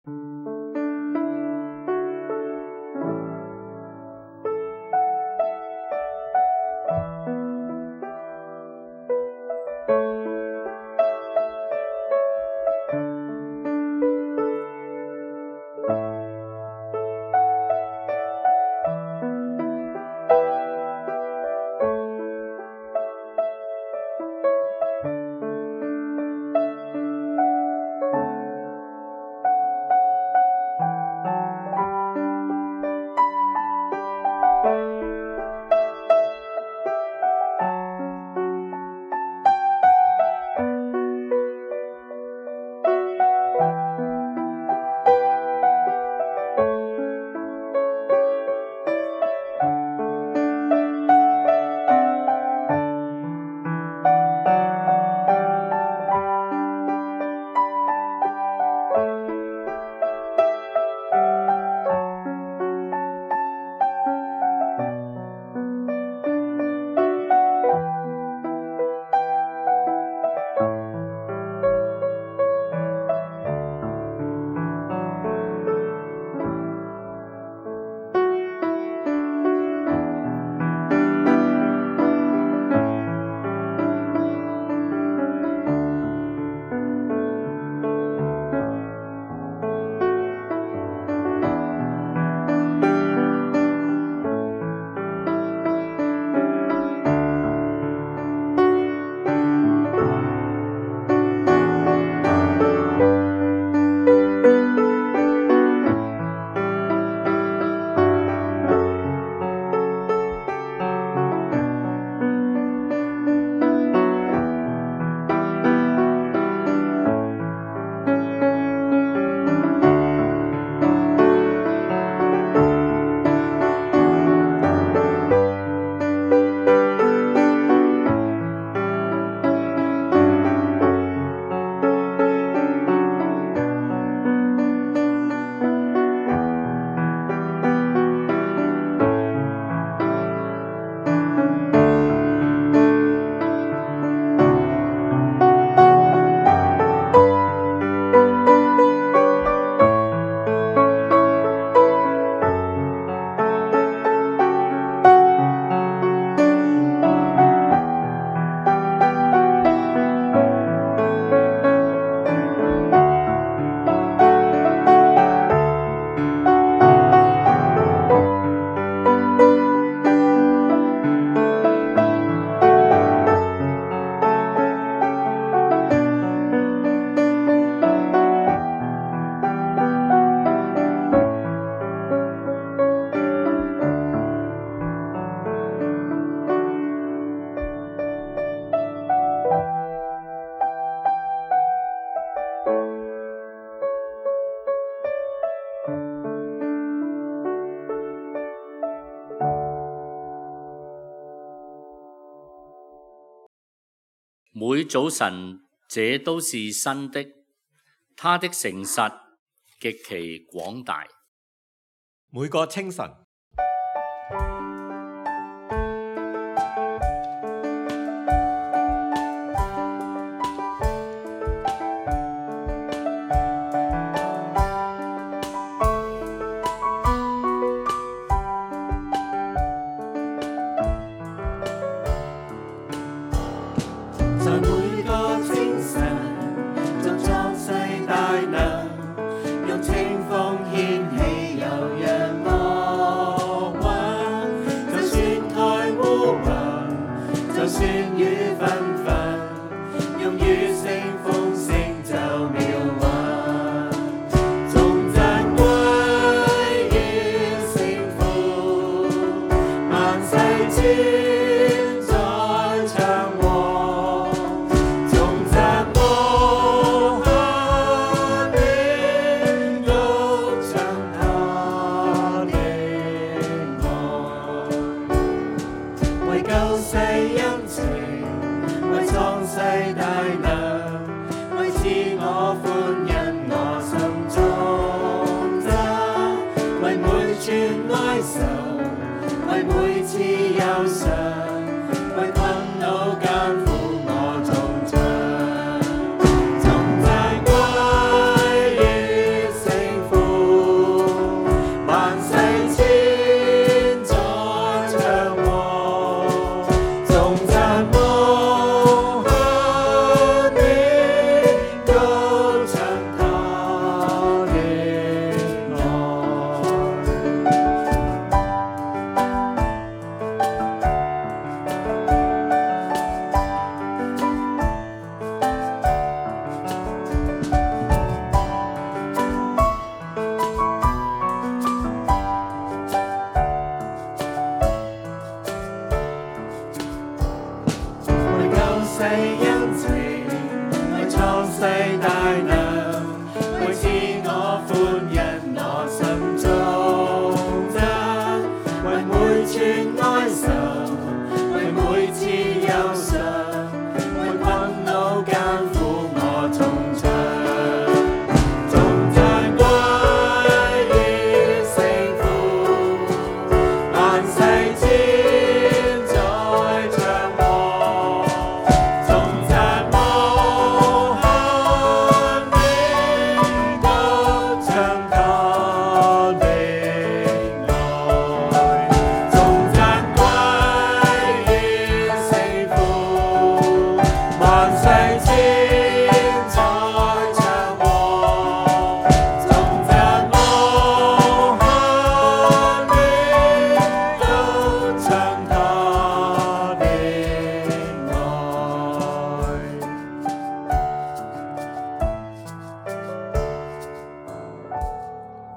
每早晨這都是新的，他的誠實極其廣大。 每個清晨， 在每個清晨，就創世大能，用清風掀起又陽光。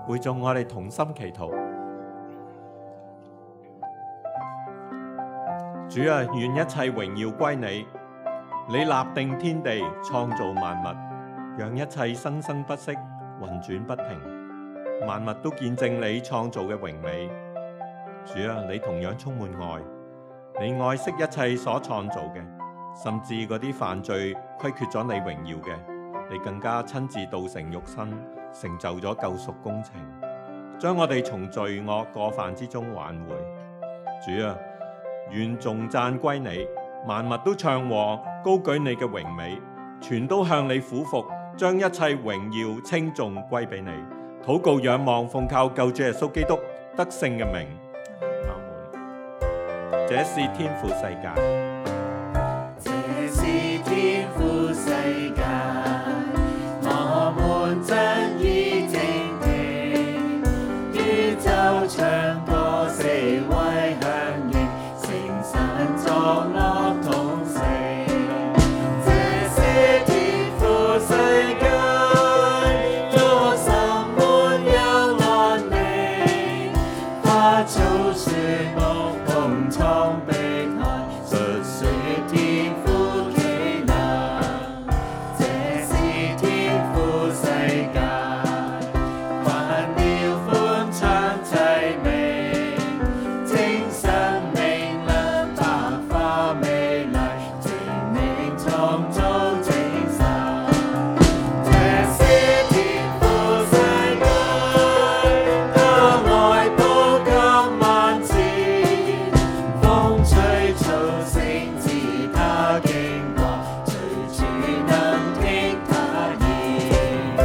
會眾我哋同心祈禱。主啊，願一切榮耀歸你。你立定天地，創造萬物，讓一切生生不息，運轉不停。萬物都見證你創造嘅榮美。主啊，你同樣充滿愛，你愛惜一切所創造嘅，甚至嗰啲犯罪虧缺咗你榮耀嘅，你更加親自道成肉身，成就咗救贖工程，將我哋從罪惡過犯之中挽回。主啊，願頌讚歸你，萬物都唱和，高舉你嘅榮美，全都向你俯伏，將一切榮耀稱頌歸俾你。禱告仰望，奉靠救主耶穌基督得勝嘅名。阿門。這是天父世界， 這是天父世界，我們真意靜聽，宇宙唱歌四圍響應，聖神作樂同聲。這是天父世界，我心滿有安寧，花草樹木蓬蒼碧海，述說天父奇能。這是天父世界，凡鳥歡唱齊鳴，清新明亮，百花美麗，精靈創造精神。這是天父世界，他愛普及萬千，風吹草聲自他經過，隨處能聽他言。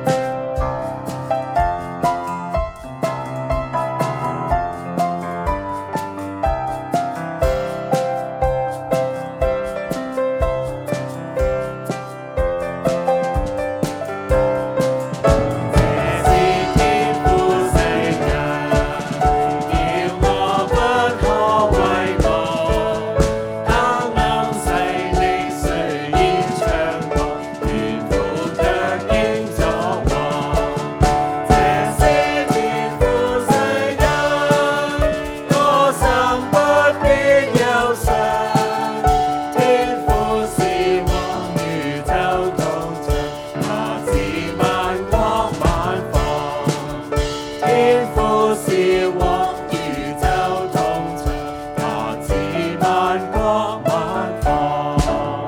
這是天父世界，叫我不可遺忘。他啱細的歲月唱過，願父卻應作王。這是天父世界，我心不必憂傷。天父是王，宇宙同唱，他自萬國萬方。天父是王，宇宙同唱，他自萬國萬方。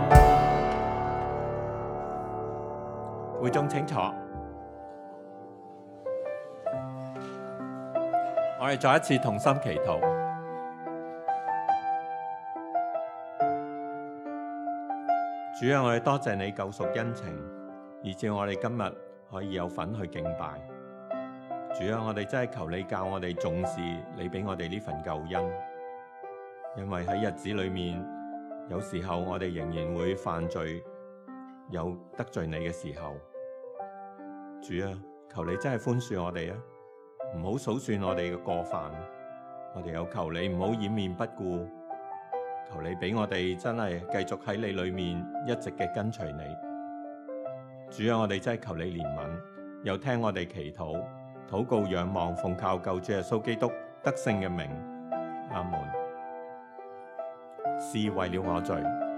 會眾請坐。我哋再一次同心祈禱。主啊，我哋多謝你救贖恩情，以致我哋今日可以有份去敬拜。主啊，我哋真係求你教我哋重視你俾我哋呢份救恩，因為喺日子裏面，有時候我哋仍然會犯罪，有得罪你嘅時候。主啊，求你真係寬恕我哋啊，唔好數算我哋嘅過犯。我哋又求你唔好掩面不顧，求你俾我哋真係繼續喺你裏面一直嘅跟隨你。主啊，我哋真係求你憐憫，又聽我哋祈禱，禱告仰望，奉靠救主耶穌基督得勝嘅名。阿門。是為了我罪。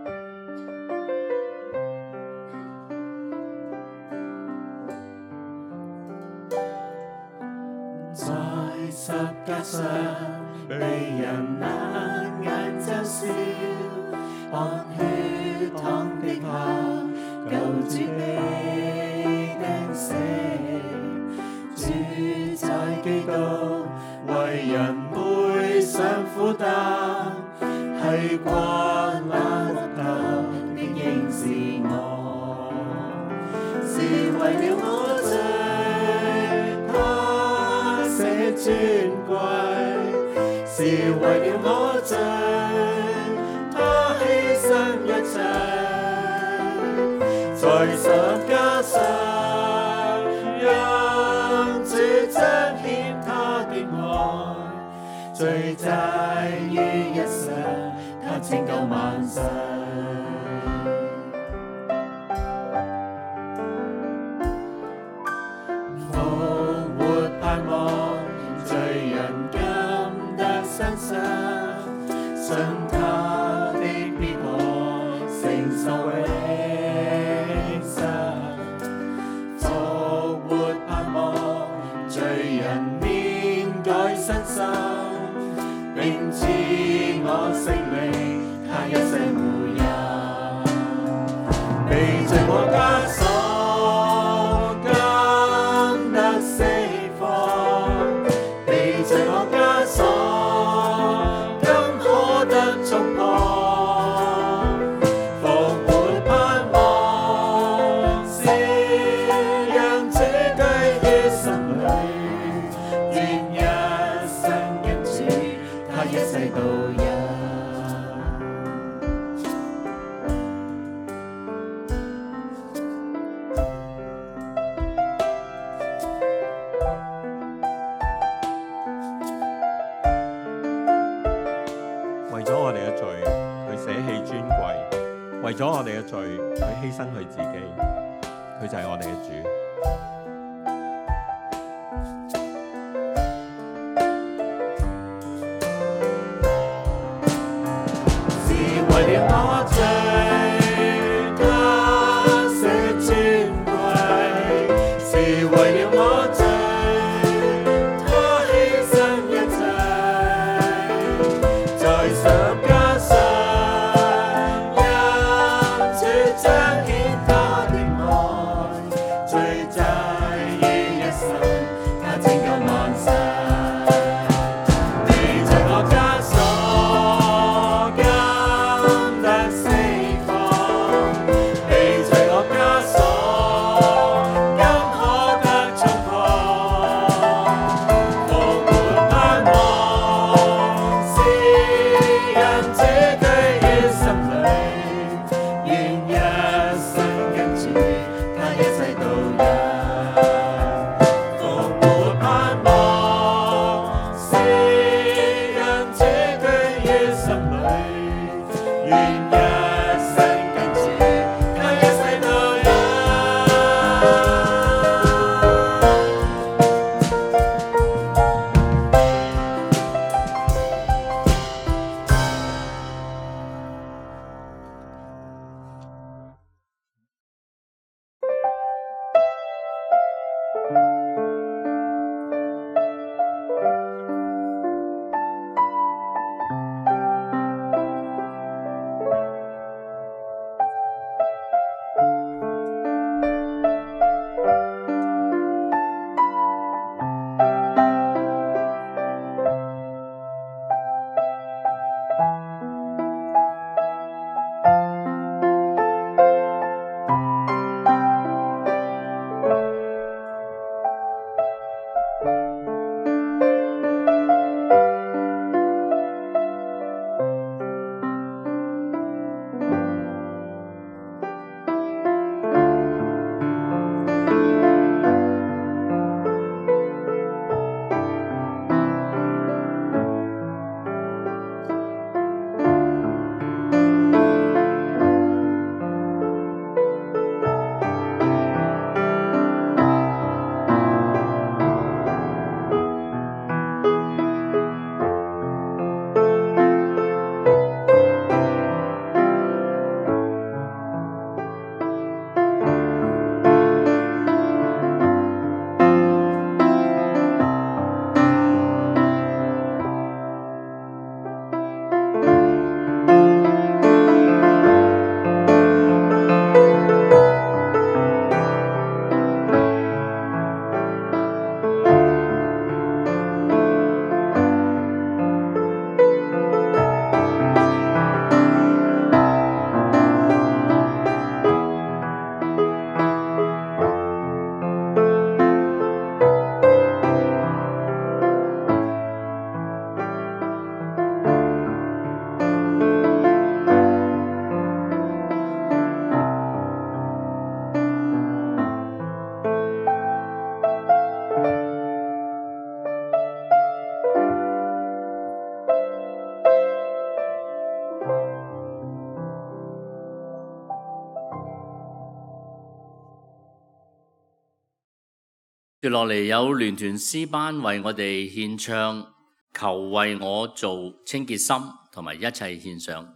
在十架上，被人冷眼嘲笑，按血淌的泡，救主被釘死。主在基督為人背上負擔，係關那木頭的應是我，是為了我罪，他捨尊貴，是為了我罪，他犧牲一切，在十架上，讓主彰顯他的愛，罪債於一生，他拯救萬世。復活盼盼望，罪人今得新生，信他的必可承受永生。復活盼望，罪人面改新生，並賜我聖靈，他一世護佑，被罪我枷鎖，今得釋放，被罪我枷鎖，今可得衝破，復活盼望，是讓這居於心裏，願一生跟主，他一世導引。 為咗我哋嘅罪，佢捨棄尊貴；為咗我哋嘅罪，佢犧牲佢自己。佢就係我哋嘅主。 是為了我罪，他捨尊貴；是為了我罪，他犧牲一切，在十架上，因主彰顯他的愛，罪債於一身，他拯救萬世。你在我枷鎖，今得釋放，你在我枷鎖，今可得衝破，復活盼望，是人只居於心裏，願一生跟主，他一世導引。復活盼望，是人只居於心裏，願一生跟主，他一世導引。 接落嚟有聯團詩班為我哋獻唱，求為我做清潔心，同埋一切獻上。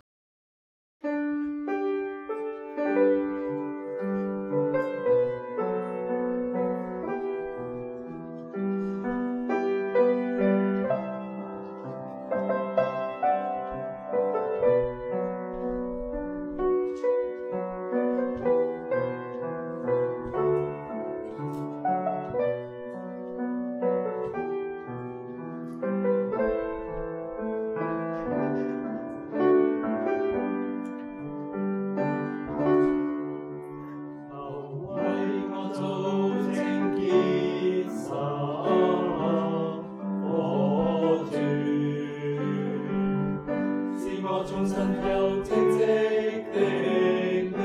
眾神有正直的你，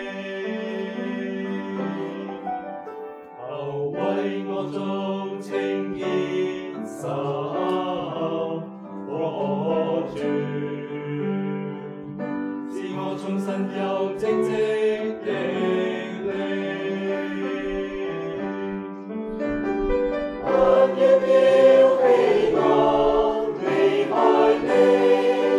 求為我種清潔心，我主，是我眾神有正直的你，不要丟棄我，離開你。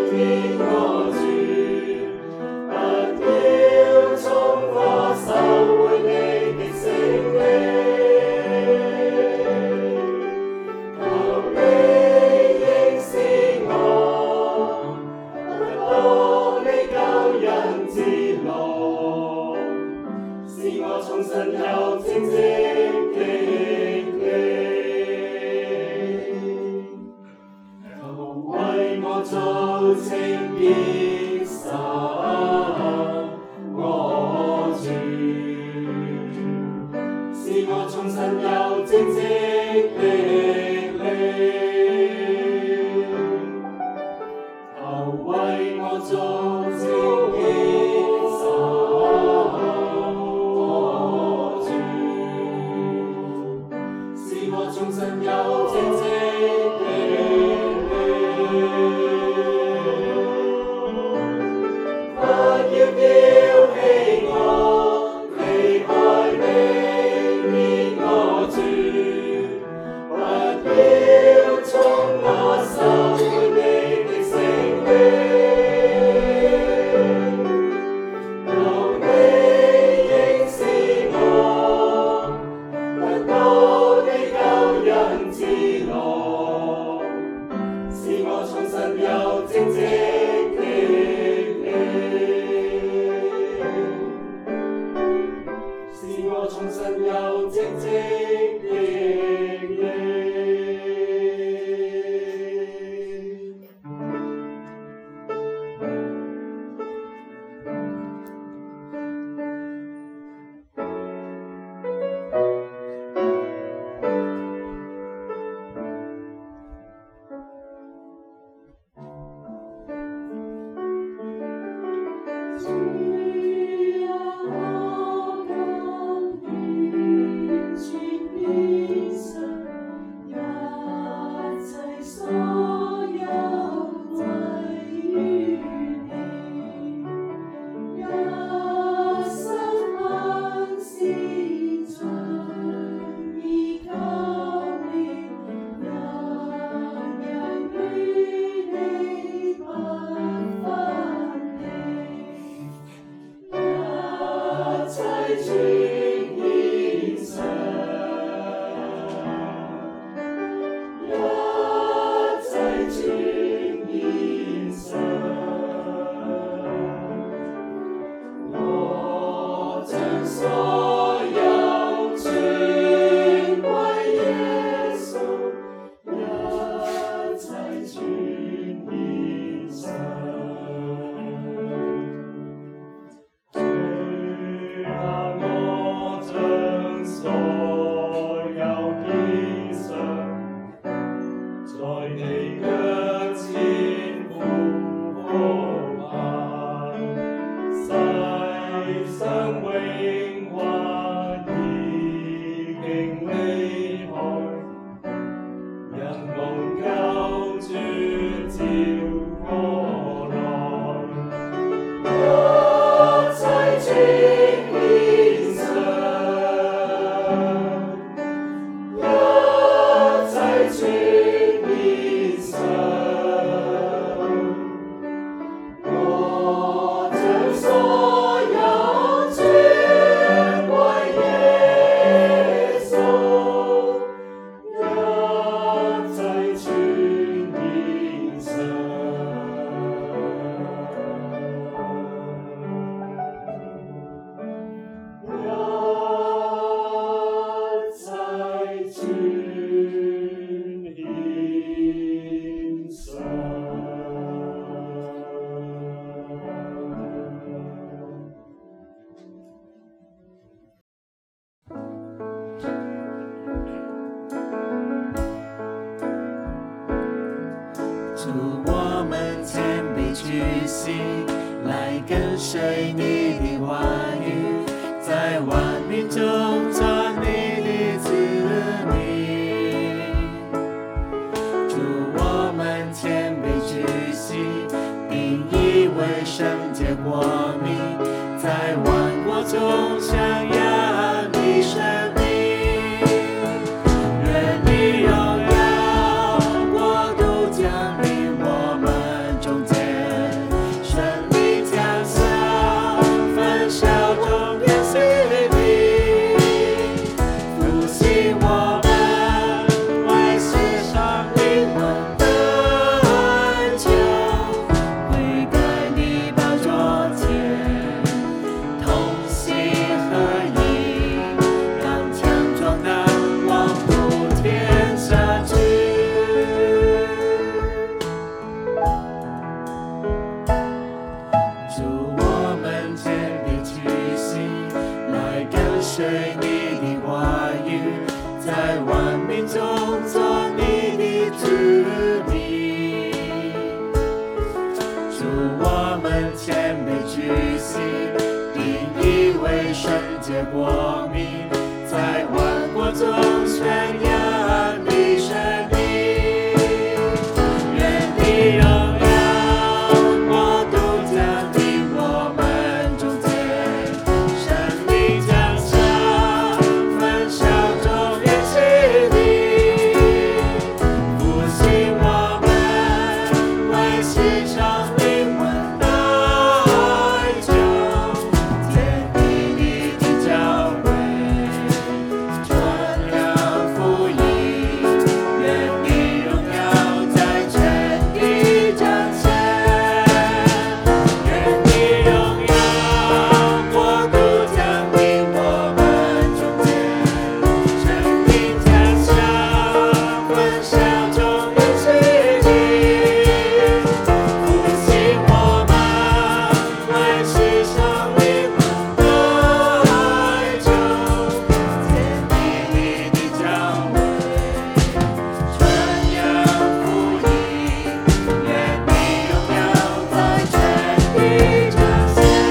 眾神有正直的你，求為我做清潔心，我主，是我眾神有正直的你，求為我做清潔心。眾神有正直的你，不要丟棄我，離開你，免我住，不要從我收回你的聖靈，求你認識我，不到你救恩之路。 主，我们谦卑屈膝，来跟随你的话语，在万民中做你的子民。主，我们谦卑屈膝，并以为圣洁国民，在万国中宣扬你生命。愿你荣耀国度降临我们中间，顺利降下，焚烧中间势力，复兴我们为世上灵魂的哀求，悔改你宝座前，同心合一，刚强壮胆，往普天下去。主，我们谦卑屈膝，来跟随你的话语，在万民中做你的子民。主，我们谦卑屈膝，并以为圣洁国民，在万国中宣扬你生命。愿你荣耀国度降临我们中间，生命降下，焚烧中间势力，复兴我们为世上灵魂的哀求，建立你的教会，传扬福音。愿你荣耀在全地彰显，愿你荣耀国度降临我们中间，生命降下，焚烧中间势力，复兴我们为世上灵魂的哀求，建立你的教会，传扬福音。愿你荣耀在全地彰显。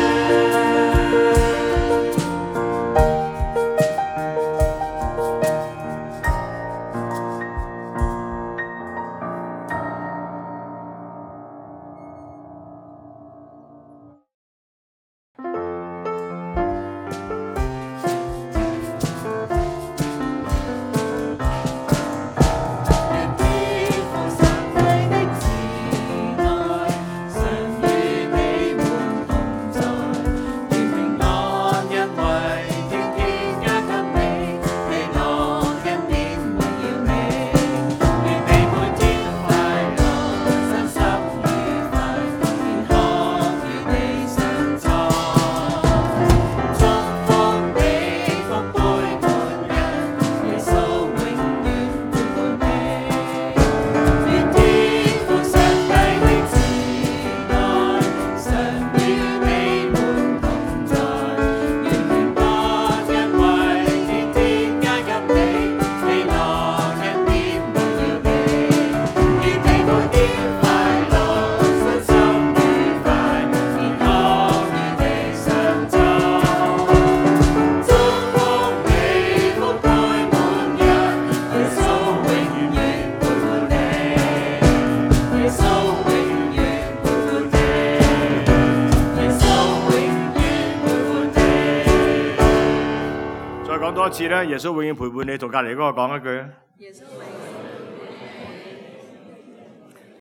願天父神你的慈愛，常與你們同在。願平安恩惠天天加給你，喜樂恩典圍繞你。願你每天快樂，身心愉快，健康與你相在。祝福你福杯滿溢，耶穌永遠陪伴你。願天父上帝的慈愛，常與你們同在。願平安恩惠天天加給你，喜樂恩典圍繞你。願你每天快樂，身心愉快，健康與你相在。祝福你福杯滿溢，耶穌永遠陪伴你。耶穌永遠陪伴你。耶穌永遠陪伴你。 再講多一次咧，耶穌永遠陪伴你，同隔離嗰個講一句啊！ 耶穌永遠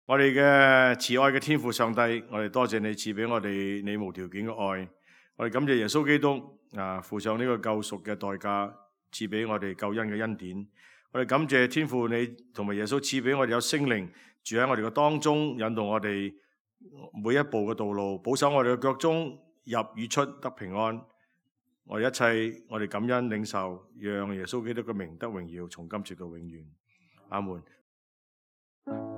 我哋嘅慈愛嘅天父上帝，我哋多謝你賜俾我哋你無條件嘅愛。我哋感謝耶穌基督付上呢個救贖嘅代價，賜俾我哋救恩嘅恩典。我哋感謝天父你同埋耶穌賜俾我哋有聖靈住喺我哋嘅當中，引導我哋每一步嘅道路，保守我哋嘅腳蹤入與出得平安。我哋一切我哋感恩領受，讓耶穌基督嘅名得榮耀，從今直到永遠。阿門。